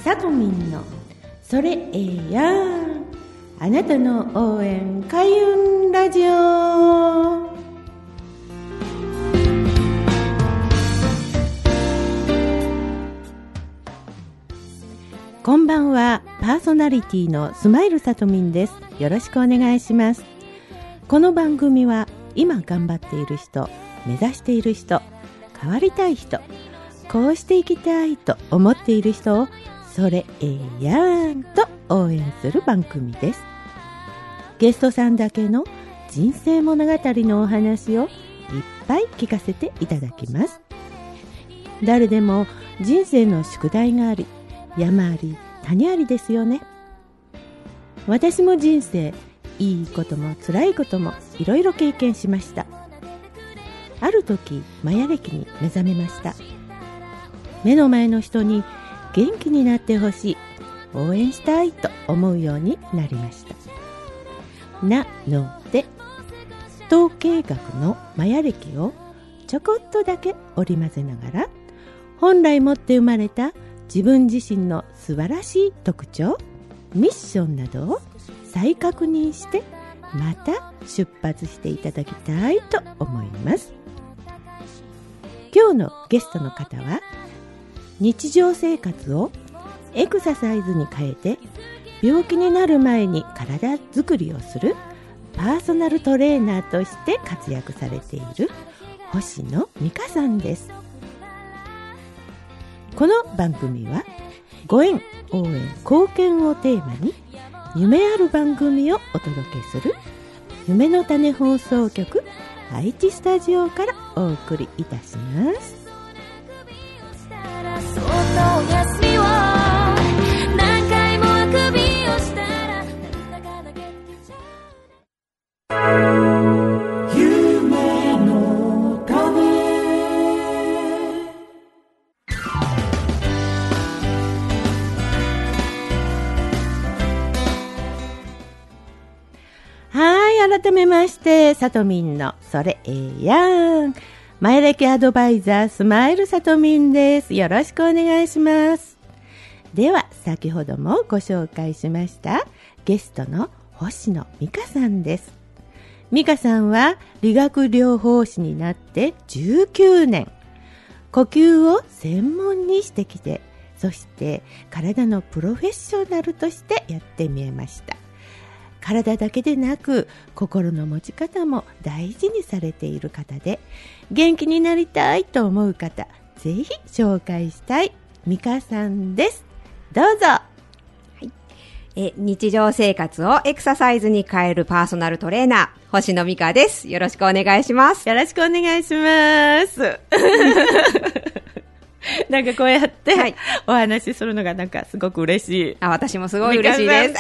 さとみんのそれええやん、あなたの応援開運ラジオ。こんばんは、パーソナリティのスマイルさとみんです。よろしくお願いします。この番組は今頑張っている人、目指している人、変わりたい人、こうしていきたいと思っている人をそれええやんと応援する番組です。ゲストさんだけの人生物語のお話をいっぱい聞かせていただきます。誰でも人生の宿題があり、山あり谷ありですよね。私も人生、いいことも辛いこともいろいろ経験しました。ある時マヤ暦に目覚めました。目の前の人に元気になってほしい、応援したいと思うようになりました。なので統計学のマヤ暦をちょこっとだけ織り交ぜながら、本来持って生まれた自分自身の素晴らしい特徴、ミッションなどを再確認してまた出発していただきたいと思います。今日のゲストの方は日常生活をエクササイズに変えて病気になる前に体作りをするパーソナルトレーナーとして活躍されている星野美香さんです。この番組はご縁、応援、貢献をテーマに夢ある番組をお届けする夢の種放送局愛知スタジオからお送りいたします。改めましてさとみんのそれええやん、マヤ暦アドバイザースマイルさとみんです。よろしくお願いします。では先ほどもご紹介しましたゲストの星野美香さんです。美香さんは理学療法士になって19年、呼吸を専門にしてきて、そして体のプロフェッショナルとしてやってみえました。体だけでなく心の持ち方も大事にされている方で、元気になりたいと思う方、ぜひ紹介したい美香さんです。どうぞ。 はい、日常生活をエクササイズに変えるパーソナルトレーナー星野美香です。よろしくお願いします。 よろしくお願いします。なんかこうやって、はい、お話しするのがなんかすごく嬉しい。 私もすごい嬉しいです。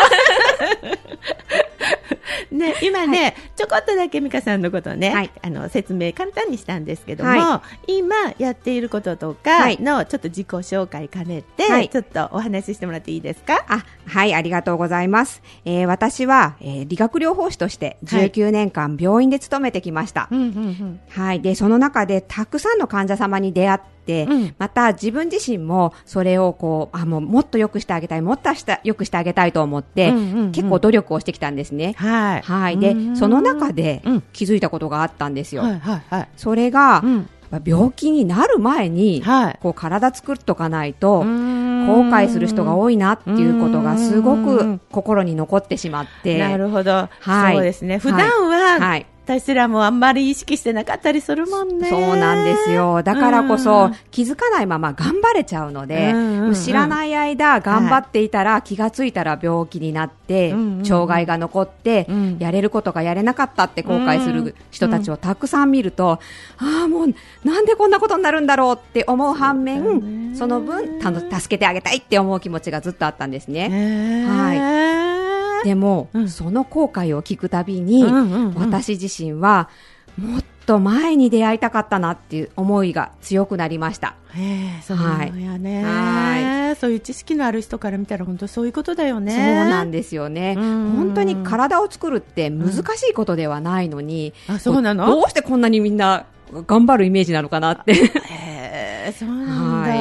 ね、今ね、はい、ちょこっとだけ美香さんのことね、はい、説明簡単にしたんですけども、はい、今やっていることとかのちょっと自己紹介兼ねて、はい、ちょっとお話ししてもらっていいですか？ はい、ありがとうございます。私は、理学療法士として19年間病院で勤めてきました。はい、でその中でたくさんの患者様に出会って、また自分自身もそれをこうもっと良くしてあげたい、もっと良くしてあげたいと思って、結構努力をしてきたんですね。はい、はい、でその中で気づいたことがあったんですよ。それが、病気になる前に、こう体作っとかないと後悔する人が多いなっていうことがすごく心に残ってしまって。 なるほど、はい、そうですね。普段は、はい、私らもあんまり意識してなかったりするもんね。 そうなんですよ。だからこそ気づかないまま頑張れちゃうので、知らない間頑張っていたら、気がついたら病気になって、障害が残って、やれることがやれなかったって後悔する人たちをたくさん見ると、もうなんでこんなことになるんだろうって思う反面、その分助けてあげたいって思う気持ちがずっとあったんですね。はい。でも、その後悔を聞くたびに、私自身はもっと前に出会いたかったなっていう思いが強くなりました。 そうやね。はい。そういう知識のある人から見たら本当そういうことだよね。 そうなんですよね。本当に体を作るって難しいことではないのに、 そうなの？ どうしてこんなにみんな頑張るイメージなのかなって。 そうなんだ。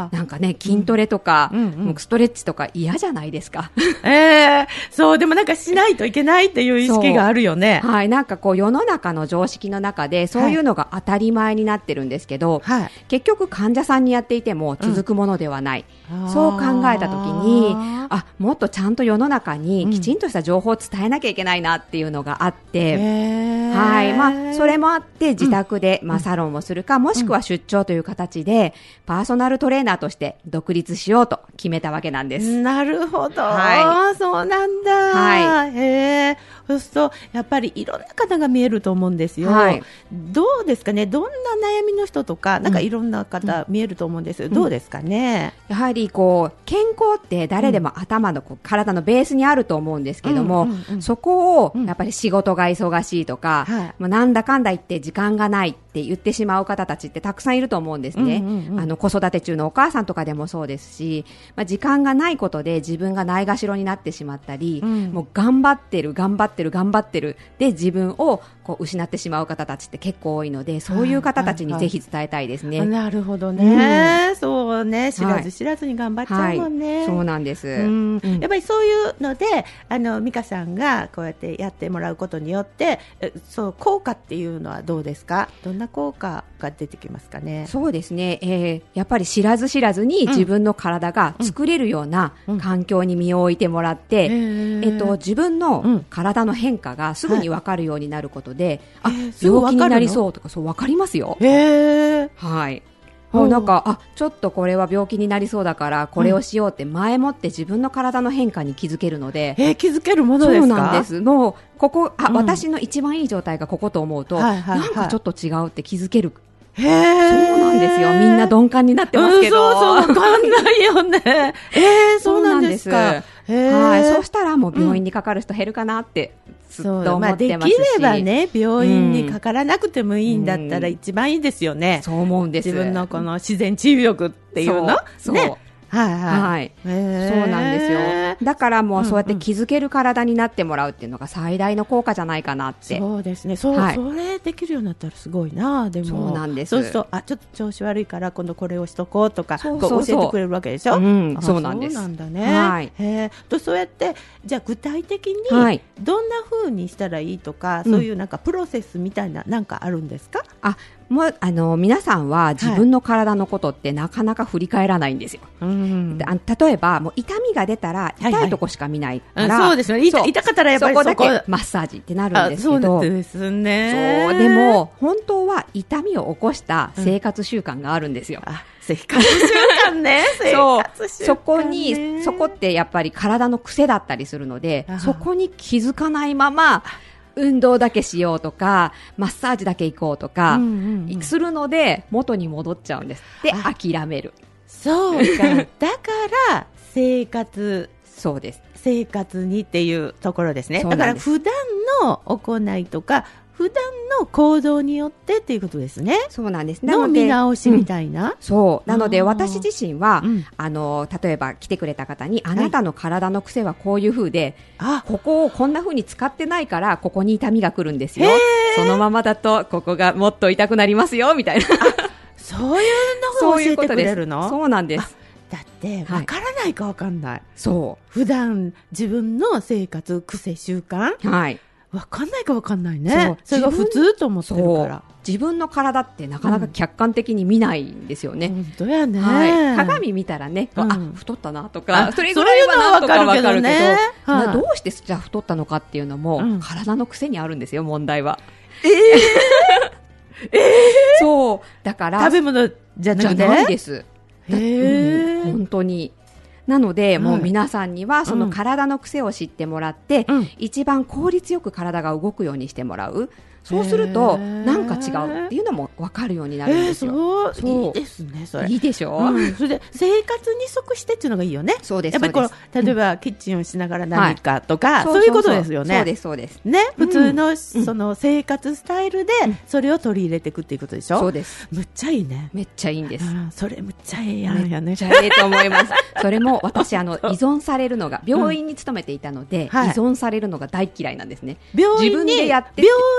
なんかね、筋トレとか、ストレッチとか嫌じゃないですか。 そう、でもなんかしないといけないっていう意識があるよね。 はい、なんかこう世の中の常識の中でそういうのが当たり前になってるんですけど、はい、結局患者さんにやっていても続くものではない。そう考えたときに、もっとちゃんと世の中にきちんとした情報を伝えなきゃいけないなっていうのがあって、はい、それもあって自宅で、サロンをするか、もしくは出張という形でパーソナルトレーナーとして独立しようと決めたわけなんです。 なるほど、はい、そうなんだ。はい、そうするとやっぱりいろんな方が見えると思うんですよ。はい、どうですかね、どんな悩みの人とか、なんかいろんな方見えると思うんです。どうですかね。 やはりこう健康って誰でも頭の体のベースにあると思うんですけども、そこをやっぱり仕事が忙しいとか、もうなんだかんだ言って時間がないって言ってしまう方たちってたくさんいると思うんですね。子育て中のお母さんとかでもそうですし、時間がないことで自分がないがしろになってしまったり、もう頑張ってるで自分をこう失ってしまう方たちって結構多いので、そういう方たちにぜひ伝えたいですね。 なるほどね、そうね、知らず知らずに頑張っちゃうもんね。 そうなんです。 やっぱりそういうので美香さんがこうやってやってもらうことによってそう効果っていうのはどうですか。どんな効果が出てきますかね。 そうですね、やっぱり知らず知らずに自分の体が作れるような環境に身を置いてもらって、自分の体の変化がすぐに分かるようになることで、病気になりそうとか、そう分かりますよ。はい。なんかちょっとこれは病気になりそうだからこれをしようって前もって自分の体の変化に気づけるので、 気づけるものですか。 そうなんです。もうここ私の一番いい状態がここと思うと、なんかちょっと違うって気づける。そうなんですよ。みんな鈍感になってますけど、 そう分かんないよね。そうなんですか。はい、 そうしたらもう病院にかかる人減るかなってずっと思ってますし、 できればね、病院にかからなくてもいいんだったら一番いいですよね。 そう思うんです。 自分のこの自然治癒力っていうのね。はい、 そうなんですよ。だからもうそうやって気づける体になってもらうっていうのが最大の効果じゃないかなって。 そうですね。それできるようになったらすごいな。でもそうなんです。 そうするとちょっと調子悪いから今度これをしとこうとか教えてくれるわけでしょ。 そうなんです。 そうなんだね。そうやってじゃあ具体的にどんな風にしたらいいとか、そういうなんかプロセスみたいななんかあるんですか。 もう皆さんは自分の体のことってなかなか振り返らないんですよ。例えばもう痛みが出たら痛いとこしか見ないから、 そうですね。痛かったらやっぱりそこだけマッサージってなるんですけど、 そうですね。 そうでも本当は痛みを起こした生活習慣があるんですよ。 生活習慣ね。 そこってやっぱり体の癖だったりするので、そこに気づかないまま運動だけしようとかマッサージだけ行こうとかするので元に戻っちゃうんです。で諦める。 そうか。だから生活にっていうところですね。だから普段の行いとか普段の行動によってっていうことですね。 そうなんです。 の見直しみたいな。 そうなので私自身は例えば来てくれた方にあなたの体の癖はこういう風で、ここをこんな風に使ってないからここに痛みが来るんですよ。そのままだとここがもっと痛くなりますよみたいな。 そういうのを教えてくれるの。 そうなんです。 だって分からないか分かんない。 そう普段自分の生活癖習慣。分かんないか分かんないね。それが普通と思ってるから。 自分の体ってなかなか客観的に見ないんですよね。 本当やね。 鏡見たらね、太ったなとか、それぐらいはなんとか分かるけど、どうしてじゃあ太ったのかっていうのも体の癖にあるんですよ、問題は。そうだから食べ物じゃないです。本当に。なので、もう皆さんにはその体の癖を知ってもらって、一番効率よく体が動くようにしてもらう。そうするとなんか違うっていうのも分かるようになるんですよ。 いいですね。それいいでしょ。 それで生活に即してっていうのがいいよね。 そうです。 やっぱり例えばキッチンをしながら何かとか、そういうことですよね。 そうですね。普通のその生活スタイルでそれを取り入れていくっていうことでしょ。 そうです。 むっちゃいいね。 めっちゃいいんです。 それむっちゃいいやんやね。 めっちゃいいと思います。それも私依存されるのが病院に勤めていたので依存されるのが大嫌いなんですね。 自分でやって病院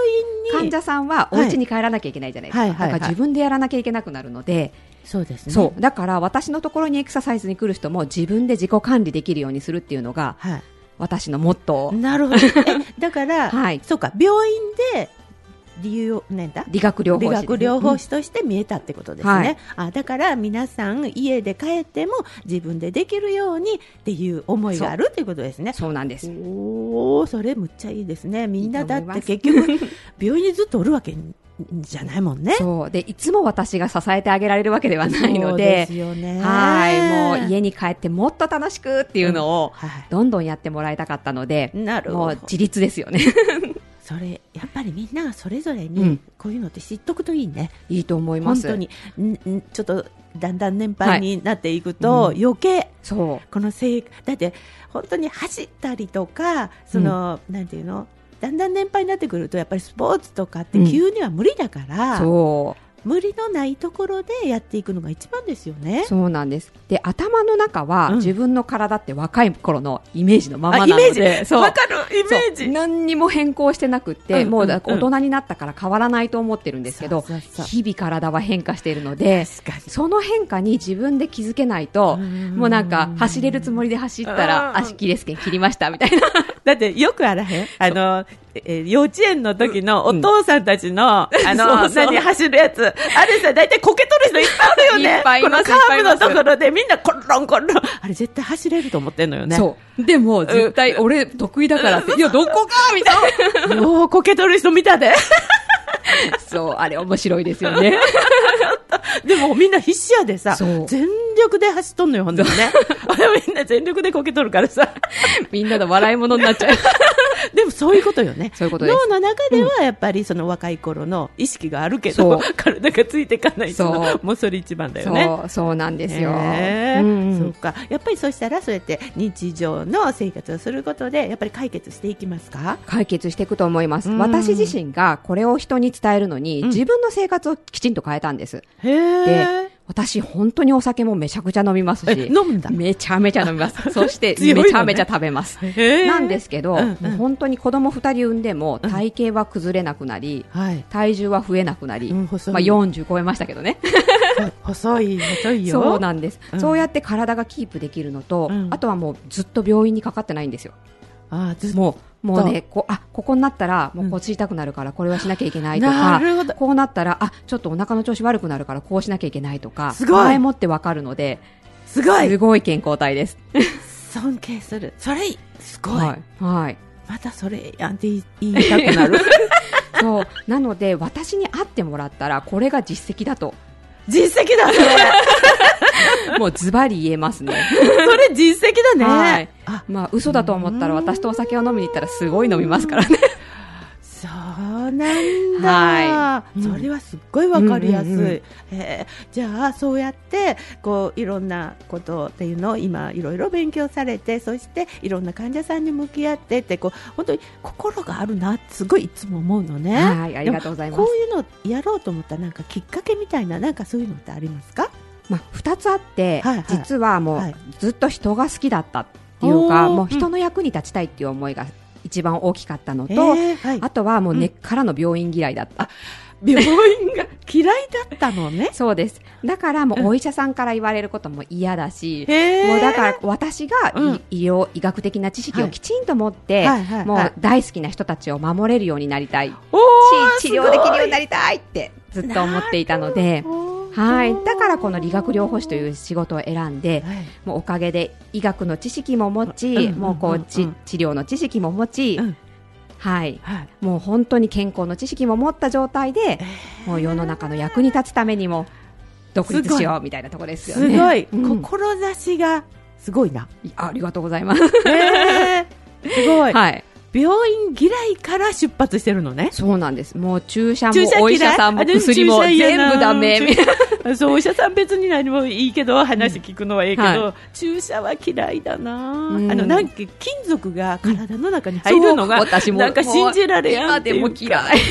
患者さんはお家に帰らなきゃいけないじゃないですか。だから自分でやらなきゃいけなくなるので、 そうですね。 そう。だから私のところにエクササイズに来る人も自分で自己管理できるようにするっていうのが、私のモットー。 なるほど。だから、そうか、病院で理学療法士として見えたってことですね。だから皆さん家で帰っても自分でできるようにっていう思いがあるっていうことですね。 そうなんです。 おー、それむっちゃいいですね。みんなだって結局病院にずっとおるわけじゃないもんね。 そうで、いつも私が支えてあげられるわけではないので、 そうですよね。 もう家に帰ってもっと楽しくっていうのをどんどんやってもらいたかったので、もう自立ですよね。 それやっぱりみんなそれぞれにこういうのって知っとくといいね。 いいと思います。 本当にちょっとだんだん年配になっていくと、余計このだって本当に走ったりとか、なんていうの、だんだん年配になってくるとやっぱりスポーツとかって急には無理だから、無理のないところでやっていくのが一番ですよね。 そうなんです。で、頭の中は、自分の体って若い頃のイメージのままなので、 わかるイメージ。 何にも変更してなくって、もう大人になったから変わらないと思ってるんですけど、日々体は変化しているので、その変化に自分で気づけないと、もうなんか走れるつもりで走ったら足キレス腱切りましたみたいな。 だってよくあらへん、幼稚園の時のお父さんたちの、何走るやつ。あれさ、だいたいこけとる人いっぱいおるよね。 いっぱいいます。 このカーブのところでみんなコロンコロン。あれ絶対走れると思ってんのよね。 そう。でも、絶対俺得意だからって。いや、どこかみたいな。 ようこけとる人見たで。 そう、あれ面白いですよね。 でもみんな必死やでさ、全力で走っとんのよ、ほんとにね。みんな全力でこけとるからさ。 みんなの笑い物になっちゃう。 でもそういうことよね。 そういうことです。 脳の中ではやっぱりその若い頃の意識があるけど、体がついていかないと、もうそれ一番だよね。 そうなんですよ。 そうか。やっぱりそうしたらそうやって日常の生活をすることでやっぱり解決していきますか？ 解決していくと思います。私自身がこれを人に伝えるのに、自分の生活をきちんと変えたんです。で、私本当にお酒もめちゃくちゃ飲みますし、 飲むんだ。 めちゃめちゃ飲みます。そしてめちゃめちゃ食べます。なんですけど、もう本当に子供2人産んでも体型は崩れなくなり、体重は増えなくなり、40超えましたけどね。 細いよ。 そうなんです。そうやって体がキープできるのと、あとはもうずっと病院にかかってないんですよ。もうね、ここになったらもう腰痛くなるからこれはしなきゃいけないとか、こうなったらちょっとお腹の調子悪くなるからこうしなきゃいけないとか、前もってわかるので、すごい健康体です。 尊敬する。それすごい。 はい。 またそれやんって言いたくなる。 そうなので私に会ってもらったらこれが実績だと。 実績だそれ。 もうズバリ言えますね。 それ実績だね。 嘘だと思ったら私とお酒を飲みに行ったらすごい飲みますからね。 そうなんだ。それはすっごいわかりやすい。じゃあそうやってこういろんなことっていうのを今いろいろ勉強されて、そしていろんな患者さんに向き合ってってこう本当に心があるなってすごいいつも思うのね。 はい、ありがとうございます。 こういうのやろうと思ったなんかきっかけみたいななんかそういうのってありますか ？2つあって、実はもうずっと人が好きだったっていうか、もう人の役に立ちたいっていう思いが一番大きかったのと、あとはもう根っからの病院嫌いだった。 病院が嫌いだったのね。 そうです。だからもうお医者さんから言われることも嫌だし、もうだから私が医学的な知識をきちんと持って、もう大好きな人たちを守れるようになりたいし、治療できるようになりたいってずっと思っていたので、だからこの理学療法士という仕事を選んで、もうおかげで医学の知識も持ち、もうこう治療の知識も持ち、もう本当に健康の知識も持った状態で、もう世の中の役に立つためにも独立しようみたいなところですよね。 すごい、志がすごいな。 ありがとうございます。 すごい。病院嫌いから出発してるのね。 そうなんです。もう注射もお医者さんも薬も全部ダメみたいな。 そう、お医者さん別に何もいいけど話聞くのはいいけど、注射は嫌いだな。なんか金属が体の中に入るのがなんか信じられやんっていうか。 今でも嫌い。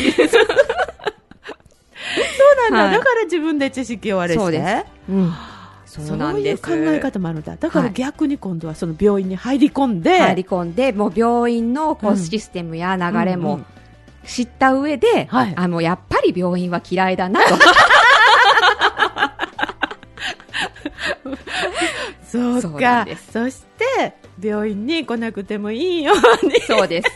そうなんだ。だから自分で知識をあれして。 そうです。 そういう考え方もあるんだ。だから逆に今度はその病院に入り込んで、 もう病院のこうシステムや流れも知った上で、 はい、 やっぱり病院は嫌いだなと。 そうか。そして病院に来なくてもいいように。 そうです。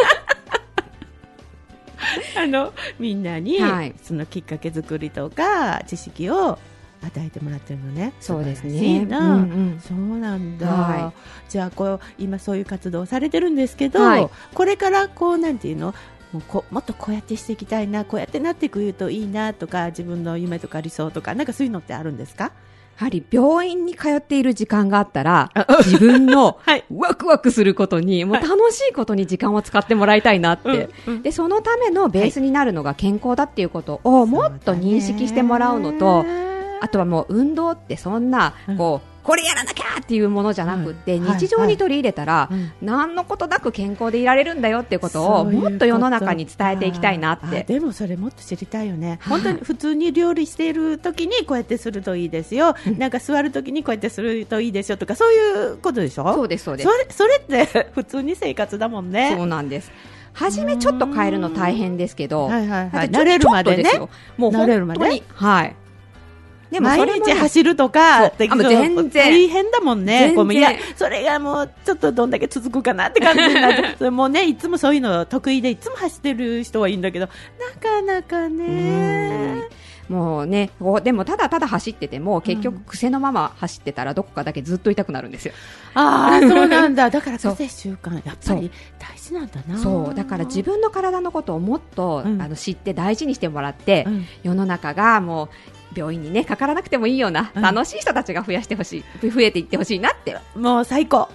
みんなに、そのきっかけ作りとか知識を与えてもらってるのね。 そうですね。 そうなんだ。じゃあ今そういう活動をされてるんですけど、これからなんていうの、もっとこうやってしていきたいな、こうやってなっていくといいなとか、自分の夢とか理想とか、なんかそういうのってあるんですか？ やはり病院に通っている時間があったら、自分のワクワクすることに、もう楽しいことに時間を使ってもらいたいなって。で、そのためのベースになるのが健康だっていうことをもっと認識してもらうのと、あとはもう運動ってそんな、これやらなきゃっていうものじゃなくって、日常に取り入れたら、何のことなく健康でいられるんだよっていうことをもっと世の中に伝えていきたいなって。 でもそれもっと知りたいよね。本当に普通に料理している時にこうやってするといいですよ、なんか座る時にこうやってするといいですよとか、そういうことでしょ？ そうです、そうです。 それって普通に生活だもんね。 そうなんです。初めちょっと変えるの大変ですけど、 慣れるまでね。 もう本当に、 でも毎日走るとかって全然大変だもんね。いや、それがもうちょっとどんだけ続くかなって感じになってもうね、いつもそういうの得意でいつも走ってる人はいいんだけど、なかなかね。 もうね、でもただただ走ってても結局癖のまま走ってたらどこかだけずっと痛くなるんですよ。 そうなんだ。だから癖習慣やっぱり大事なんだな。 そうだから自分の体のことをもっと、知って大事にしてもらって、世の中がもう病院にねかからなくてもいいような楽しい人たちが増えていってほしいなって、 もう最高。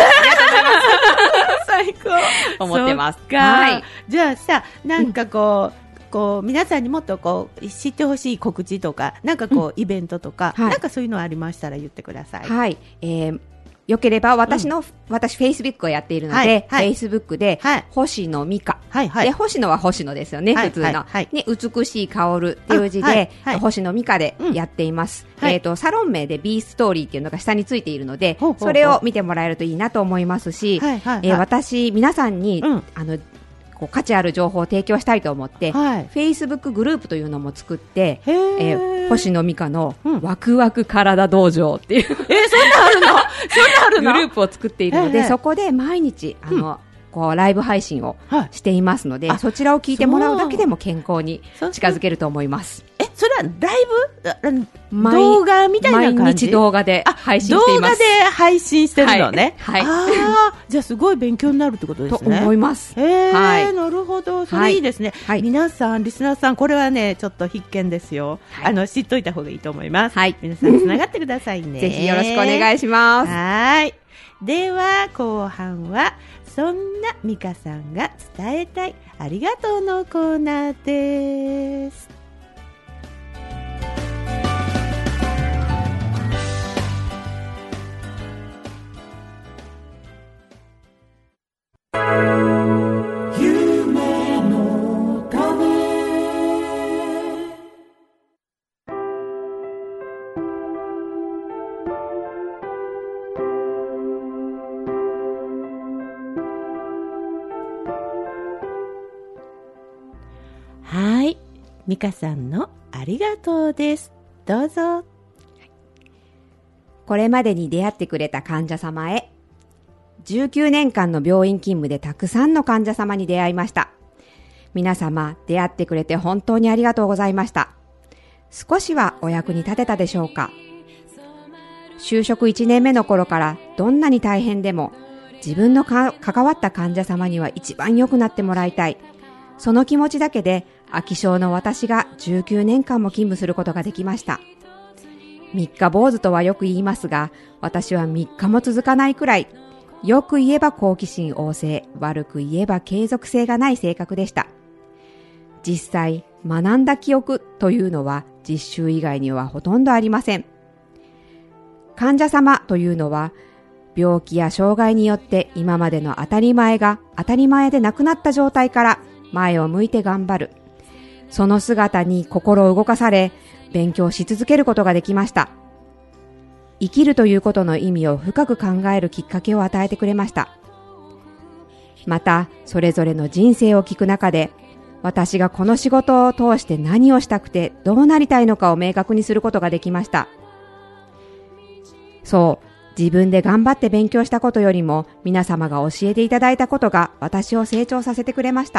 最高思ってます。 じゃあさ、なんか皆さんにもっと知ってほしい告知とか、なんかイベントとか、なんかそういうのありましたら言ってください。 はい。よければ私フェイスブックをやっているので、フェイスブックで、星野美香。で、星野は星野ですよね、普通の。に、美しい香るっていう字で、星野美香でやっています。サロン名で B ストーリーっていうのが下についているので、それを見てもらえるといいなと思いますし、私、皆さんに、価値ある情報を提供したいと思って、フェイスブックグループというのも作って、星野美香のワクワク体道場っていう、そんなあるのグループを作っているので、そこで毎日ライブ配信をしていますので、そちらを聞いてもらうだけでも健康に近づけると思います。 それはライブ動画みたいな感じ？ 毎日動画で配信しています。 動画で配信してるのね。じゃあすごい勉強になるってことですね。 と思います。 なるほど。それいいですね。皆さん、リスナーさん、これはね、ちょっと必見ですよ。知っといた方がいいと思います。皆さん、つながってくださいね。 ぜひよろしくお願いします。 では、後半は、そんな美香さんが伝えたいありがとうのコーナーです。美香さんのありがとうです。どうぞ。 これまでに出会ってくれた患者様へ。19年間の病院勤務でたくさんの患者様に出会いました。皆様、出会ってくれて本当にありがとうございました。少しはお役に立てたでしょうか。就職1年目の頃からどんなに大変でも自分の関わった患者様には一番良くなってもらいたい。その気持ちだけで飽き性の私が19年間も勤務することができました。三日坊主とはよく言いますが、私は3日も続かないくらい、よく言えば好奇心旺盛、悪く言えば継続性がない性格でした。実際、学んだ記憶というのは実習以外にはほとんどありません。患者様というのは、病気や障害によって今までの当たり前が当たり前でなくなった状態から前を向いて頑張る。その姿に心を動かされ、勉強し続けることができました。生きるということの意味を深く考えるきっかけを与えてくれました。また、それぞれの人生を聞く中で、 私がこの仕事を通して何をしたくてどうなりたいのかを明確にすることができました。そう、自分で頑張って勉強したことよりも皆様が教えていただいたことが私を成長させてくれました。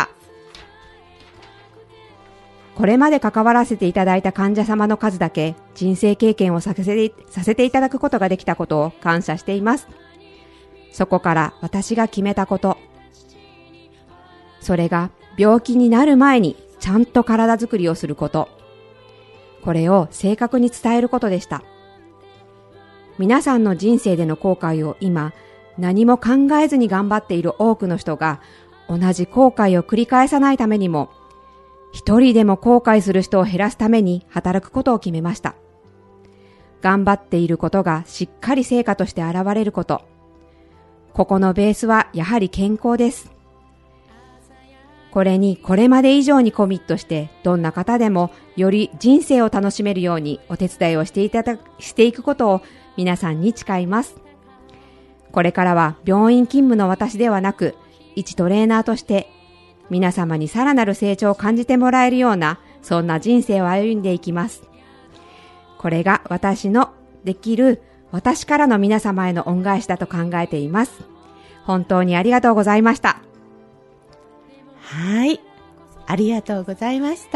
これまで関わらせていただいた患者様の数だけ人生経験をさせていただくことができたことを感謝しています。そこから私が決めたこと。それが病気になる前にちゃんと体づくりをすること。これを正確に伝えることでした。皆さんの人生での後悔を今、何も考えずに頑張っている多くの人が同じ後悔を繰り返さないためにも、一人でも後悔する人を減らすために働くことを決めました。頑張っていることがしっかり成果として現れること。ここのベースはやはり健康です。これにこれまで以上にコミットして、どんな方でもより人生を楽しめるようにお手伝いをしていくことを皆さんに誓います。これからは病院勤務の私ではなく、一トレーナーとして皆様にさらなる成長を感じてもらえるような、そんな人生を歩んでいきます。これが私のできる、私からの皆様への恩返しだと考えています。本当にありがとうございました。 はい、ありがとうございました。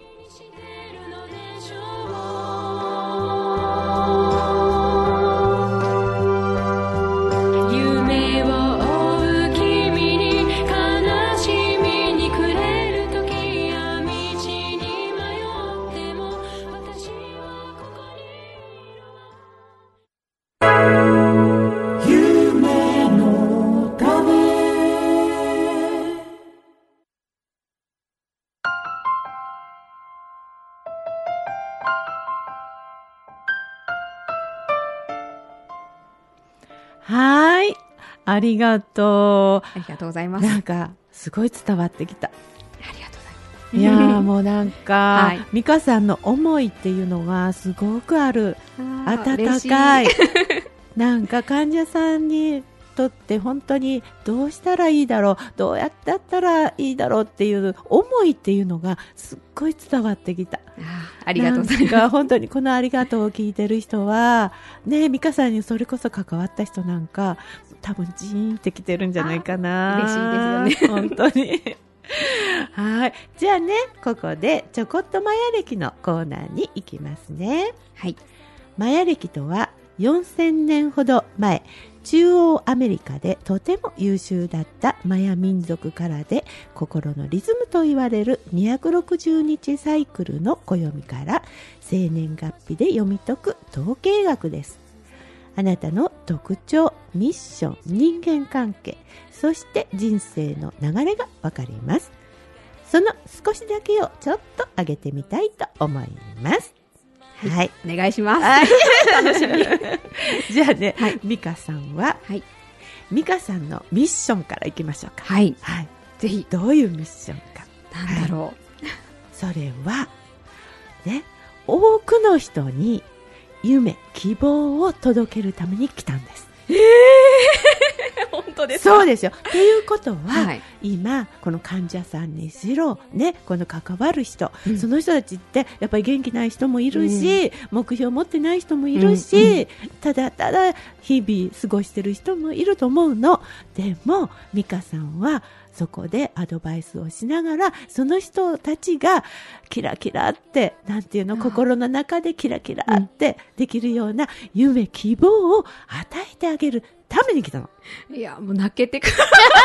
はい、ありがとう。 ありがとうございます。 なんかすごい伝わってきた。 ありがとうございます。 いやーもうなんか、はい、美香さんの思いっていうのがすごくある。温かい。なんか患者さんにとって本当にどうしたらいいだろう、どうやってやったらいいだろうっていう思いっていうのがすっごい伝わってきた。 ありがとうございます。 なんか本当にこのありがとうを聞いてる人はね、美香さんにそれこそ関わった人なんか多分ジーンってきてるんじゃないかな。 嬉しいですよね。 本当に。はい。じゃあね、ここでちょこっとマヤ歴のコーナーに行きますね。 はい。 マヤ歴とは4000年ほど前、中央アメリカでとても優秀だったマヤ民族からで心のリズムと言われる260日サイクルの暦から生年月日で読み解く統計学です。あなたの特徴、ミッション、人間関係、そして人生の流れがわかります。その少しだけをちょっと上げてみたいと思います。はい、 お願いします。楽しみ。 じゃあね、はい、美香さんは、はい、美香さんのミッションからいきましょうか。 はい。はい。ぜひ。 どういうミッションか。 なんだろう。はい、 それは、ね、多くの人に夢、希望を届けるために来たんです。 本当ですか？ そうですよ。ということは、はい、今この患者さんにしろね、この関わる人、その人たちってやっぱり元気ない人もいるし、目標を持ってない人もいるし、ただただ日々過ごしてる人もいると思うの。でも美香さんはそこでアドバイスをしながら、その人たちがキラキラって、なんていうの、心の中でキラキラってできるような夢、希望を与えてあげるために来たの。 いや、もう泣けてくる。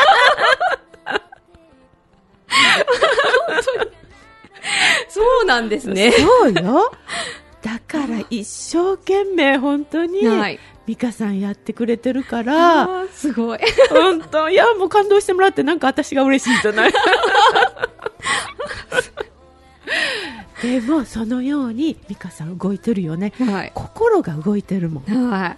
そうなんですね。 そうよ。だから一生懸命本当に、美香さんやってくれてるから、 すごい。 本当、いや、もう感動してもらって、なんか私が嬉しいじゃない。でもそのように美香さん動いてるよね。はい、心が動いてるもん。 はい。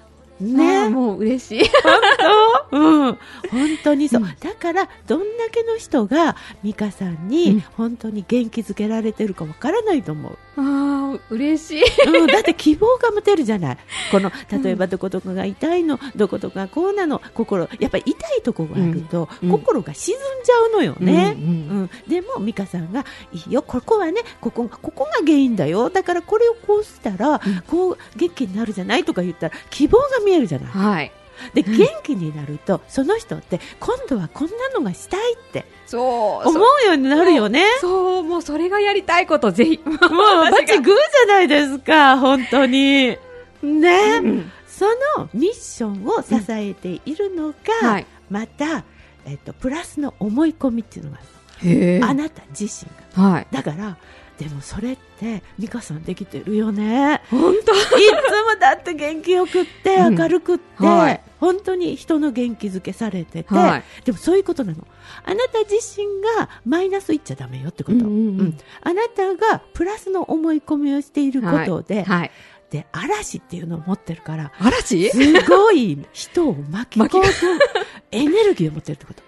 ね、もう嬉しい。 本当、本当にそう。だからどんだけの人が美香さんに本当に元気づけられてるかわからないと思う。 嬉しい。 だって希望が持てるじゃない。この、例えばどこどこが痛いの、どこどこがこうなの、やっぱり痛いとこがあると、心が沈んじゃうのよね。でも、美香さんが、いいよ、ここはね、ここが原因だよ。だからこれをこうしたら、こう元気になるじゃないとか言ったら、希望が見えるじゃない。 はい。 で、元気になると、その人って今度はこんなのがしたいって思うようになるよね。 もうそれがやりたいこと、ぜひ。 もうバチグーじゃないですか、本当に。ね、そのミッションを支えているのが、また、プラスの思い込みっていうのがあるの。あなた自身が。だから、でもそれって美香さんできてるよね。 本当。 いつもだって元気よくって明るくって、本当に人の元気づけされてて、でもそういうことなの。あなた自身がマイナスいっちゃダメよってこと。あなたがプラスの思い込みをしていることで、で嵐っていうのを持ってるから、 嵐すごい人を巻き込むエネルギーを持ってるってこと。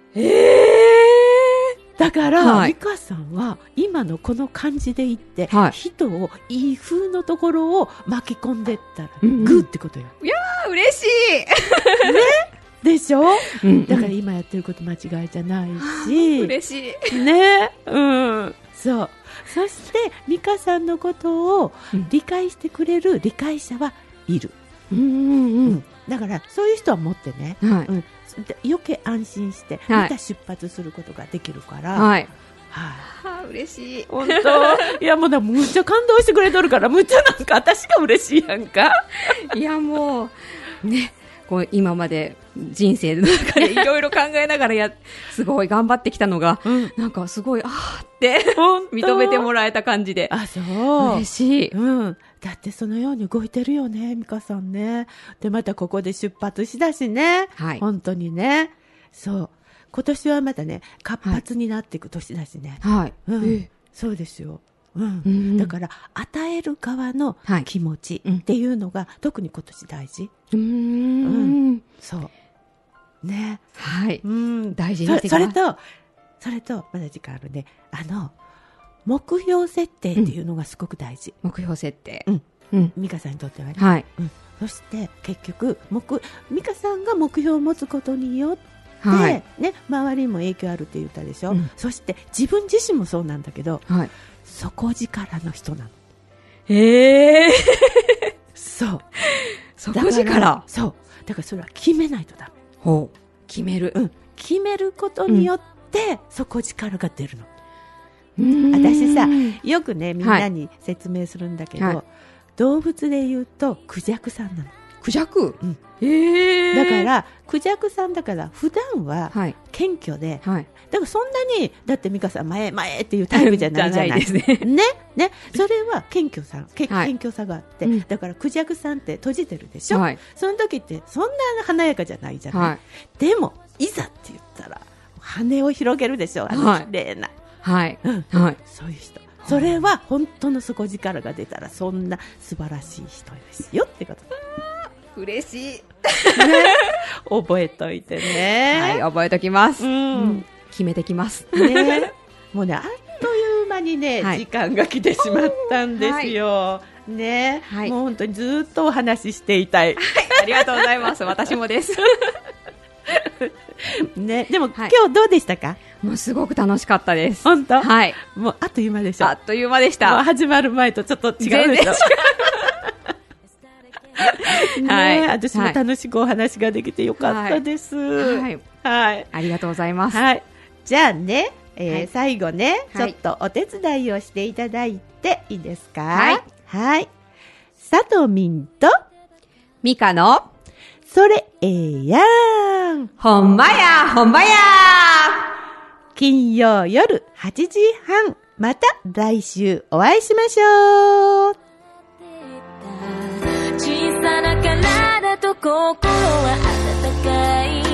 だから、美香さんは今のこの感じでいって、人をいい風のところを巻き込んでったら、グーってことよ。 いやー、嬉しい。ねでしょ、だから今やってること間違いじゃないし。 嬉しい。 ね。そう。そして、美香さんのことを理解してくれる理解者はいる。だから、そういう人は持ってね。余計安心してまた出発することができるから、 嬉しい。 本当。いやもうむっちゃ感動してくれとるから、むっちゃなんか私が嬉しいやんか。 いやもうね、こう今まで人生の中でいろいろ考えながらすごい頑張ってきたのが、なんかすごいって認めてもらえた感じで、 そう嬉しい。 だってそのように動いてるよね、美香さんね。でまたここで出発しだしね、本当にね。そう今年はまたね活発になっていく年だしね。そうですよ。だから与える側の気持ちっていうのが特に今年大事。そうね。大事にしてきます。それとまだ時間あるね。目標設定っていうのがすごく大事。 目標設定。 美香さんにとってはね。そして結局美香さんが目標を持つことによって、周りにも影響あるって言ったでしょ。そして自分自身もそうなんだけど、底力の人なの。そう。 底力。 そう。だからそれは決めないとダメ。決める。 決めることによって底力が出るの。私さ、よくねみんなに説明するんだけど、動物で言うとクジャクさんなの。 クジャク？ だからクジャクさんだから普段は謙虚で、だからそんなにだって美香さん前っていうタイプじゃないじゃないですね。それは謙虚さがあって、だからクジャクさんって閉じてるでしょ。その時ってそんな華やかじゃないじゃない。でもいざって言ったら羽を広げるでしょ。綺麗な。そういう人。それは本当の底力が出たらそんな素晴らしい人ですよってこと。 嬉しい。 覚えといてね。 覚えときます。決めてきます。 もうね、あっという間にね、時間が来てしまったんですよ。ね、もう本当にずっとお話ししていたい。 ありがとうございます。私もです。 ね、でも、今日どうでしたか？ もうすごく楽しかったです。 本当？もうあっという間でしょ。 あっという間でした。 始まる前とちょっと違うでしょ。私も楽しくお話ができてよかったです。 ありがとうございます。 じゃあね、最後ね、ちょっとお手伝いをしていただいていいですか？さとみんとみかのそれやん。 ほんまや、ほんまや。 金曜夜8時半、また来週お会いしましょう。小さな体と心は温かい